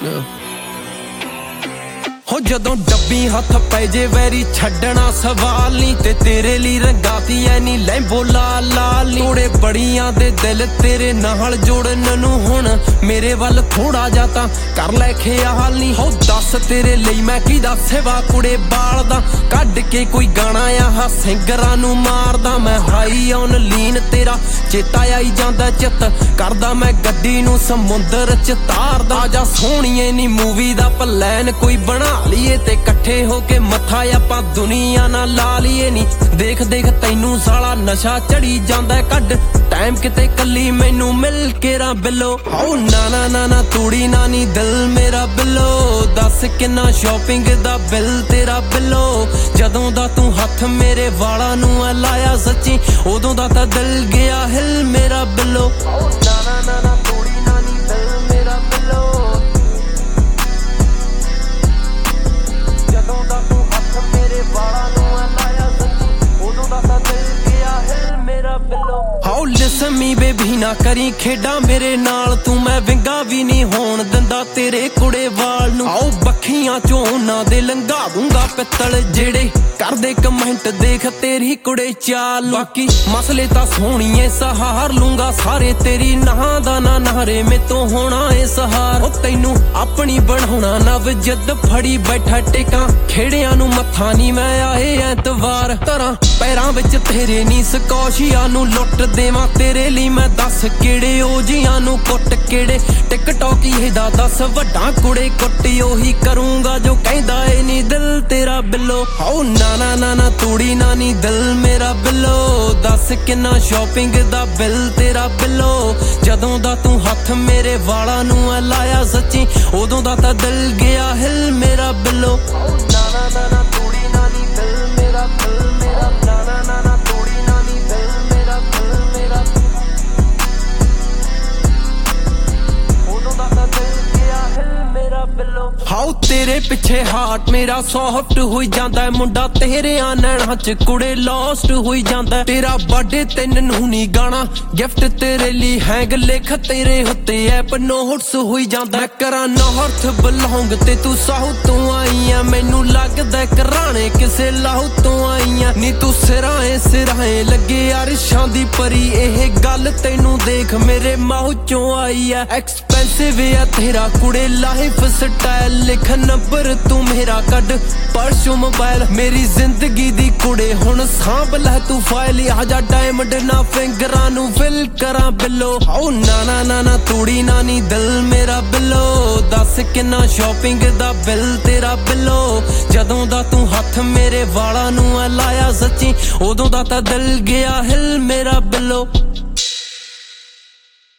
हो जदों डब्बी हथ पै जे वैरी छड्डना सवाल नी ते तेरे लिए रंगाती ऐ नी लैंबो लाल लाल नी तोड़े बड़ियां दे दिल तेरे नाल जोड़न नू हुण मेरे वल थोड़ा जा तां कर लै ख्याल नी हो दस तेरे लिए मैं किदा सेवा कुड़े बाल दा कढ के कोई गाना आ सिंगरां नू मारदा मैं हाई ऑन लीन तेरा चेता आई जांदा चित करदा मैं गड्डी नू समुंदर च तारदा जा सोहणीए नी मूवी दा प्लान कोई बना ਲੀਏ ਤੇ ਇਕੱਠੇ ਹੋ ਕੇ ਮੱਥਾ ਆਪਾਂ ਦੁਨੀਆ ਨਾਲ ਲਾ ਲਈਏ ਨੀ ਦੇਖ ਦੇਖ ਤੈਨੂੰ ਸਾਲਾ ਨਸ਼ਾ ਚੜੀ ਜਾਂਦਾ ਕੱਢ ਟਾਈਮ ਕਿਤੇ ਕੱਲੀ ਮੈਨੂੰ ਮਿਲ ਕੇ ਰਾ ਬਿੱਲੋ ਹਾਉ ਨਾ ਨਾ ਨਾ ਨਾ ਤੂੜੀ ਨਾ ਨੀ ਦਿਲ ਮੇਰਾ ਬਿੱਲੋ ਦੱਸ ਕਿੰਨਾ ਸ਼ਾਪਿੰਗ ਦਾ ਬਿੱਲ ਤੇਰਾ ਬਿੱਲੋ ਜਦੋਂ ਦਾ ਤੂੰ ਹੱਥ ਮੇਰੇ ਵਾਲਾਂ ਨੂੰ ਲਾਇਆ ਸੱਚੀ ਉਦੋਂ ਦਾ ਤਾਂ ਦਿਲ ਗਿਆ ਹਿਲ ਮੇਰਾ ਬਿੱਲੋ ਹਾਉ ਨਾ ਨਾ ਨਾ ਨਾ ਤੂੜੀ ਨਾ ਨੀ ਦਿਲ ਮੇਰਾ ਬਿੱਲੋ हाओ लिसन मी बेबी ना करी खेडा मेरे नाल तू मैं विंगा भी नहीं होण दिंदा तेरे कुड़े वाल नू आओ बखियां चों ना दे लंघा दूंगा पित्तल जेड़े कर दे कमेंट देख तेरी कुड़े चाल बाकी मसले तां सोहणीए सहार लूंगा सारे तेरी नहां दा ना नारे में तो होना ए सहार ओ तैनू अपनी बनाउणा नव जिद फड़ी बैठा टेकां खेड़ियां नू मत्था नी मैं आए ऐतवार तरां पैरां विच तेरे नी ਸਕੌਸ਼ੀਆਂ ਨੂੰ ਲੁੱਟ ਦੇਵਾਂ ਤੇਰੇ ਲਈ ਮੈਂ ਦੱਸ ਕਿਹੜੇ ਓਜੀਆਂ ਨੂੰ ਕੁੱਟ ਕਿਹੜੇ ਟਿਕਟੌਕ ਇਹਦਾ ਦੱਸ ਵੱਡਾ ਕੁੜੇ ਕੁੱਟੀ ਉਹੀ ਕਰੂੰਗਾ ਜੋ ਕਹਿੰਦਾ ਏ ਨੀ ਦਿਲ ਤੇਰਾ ਬਿੱਲੋ ਹਾਉ ਨਾ ਨਾ ਨਾ ਨਾ ਤੂੜੀ ਨਾ ਨੀ ਦਿਲ ਮੇਰਾ ਬਿੱਲੋ ਦੱਸ ਕਿੰਨਾ ਸ਼ਾਪਿੰਗ ਦਾ ਬਿੱਲ ਤੇਰਾ ਬਿੱਲੋ ਜਦੋਂ ਦਾ ਤੂੰ ਹੱਥ ਮੇਰੇ ਵਾਲਾਂ ਨੂੰ ਲਾਇਆ ਸੱਚੀ ਉਦੋਂ ਦਾ ਤਾਂ ਦਿਲ ਗਿਆ ਹਿਲ ਮੇਰਾ ਬਿੱਲੋ ਹਾਉ ਨਾ ਨਾ ਨਾ ਨਾ ਤੂੜੀ ਨਾ ਨੀ ਦਿਲ ਮੇਰਾ ਬਿੱਲ ਮੇਰਾ ਨਾ ਨਾ ਨਾ ਨਾ हाउ तेरे पिछे हार्ट मेरा सॉफ्ट हुई जांदा है मुंडा तेरेयां नैणां च कुड़े लॉस्ट हुई जांदा है तेरा बर्थडे तेन नू नी गाना गिफ्ट तेरे लिए हैंग लिख तेरे उत्ते ऐप नोट्स हुई जांदा मैं करा नॉर्थ बिलोंग ते तू साउथ तो आई है मैनू लगदा घराने किसे लाहू तो आई है नी तू सिराए लगे अरशां दी परी एह गल तेनू देख मेरे माहू चों आई है एक्सपेंसिव है तेरा कुड़े लाइफ स्टाइल लिख नंबर तू मेरा कड परसों मोबाइल मेरी जिंदगी दी कुड़े हुण सांभ लै तू फाइल आजा डायमंड ना फिंगरां नू फिल करां बिल्लो हाउ ना ना ना ना तूड़ी ना नी दिल मेरा बिल्लो दस किन्ना शॉपिंग दा बिल तेरा बिल्लो जदों दा तू हथ मेरे वालां नू लाया सच्ची उदों दा तां दिल गया हिल मेरा बिल्लो।